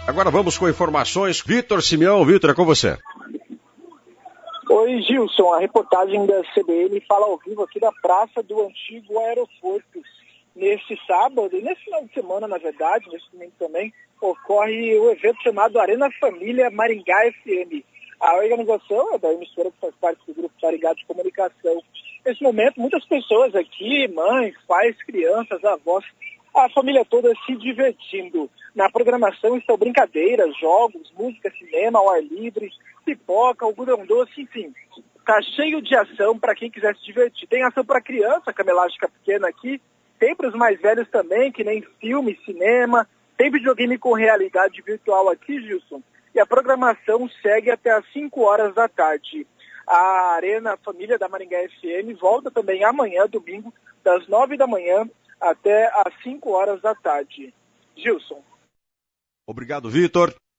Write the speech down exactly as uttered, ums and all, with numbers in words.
Agora vamos com informações. Vitor Simeão, Vitor, é com você. Oi, Gilson, a reportagem da C B N fala ao vivo aqui da Praça do Antigo Aeroporto. Neste sábado, e nesse final de semana, na verdade, nesse domingo também, ocorre o evento chamado Arena Família Maringá F M. A organização é da emissora que faz parte do Grupo Maringá de Comunicação. Nesse momento, muitas pessoas aqui, mães, pais, crianças, avós, a família toda se divertindo. Na programação estão brincadeiras, jogos, música, cinema, ao ar livre, pipoca, algodão doce, enfim. Tá cheio de ação para quem quiser se divertir. Tem ação para criança, a cama elástica pequena aqui, tem para os mais velhos também, que nem filme, cinema, tem videogame com realidade virtual aqui, Gilson. E a programação segue até às cinco horas da tarde. A Arena Família da Maringá F M volta também amanhã, domingo, das nove da manhã até às cinco horas da tarde. Gilson. Obrigado, Vitor.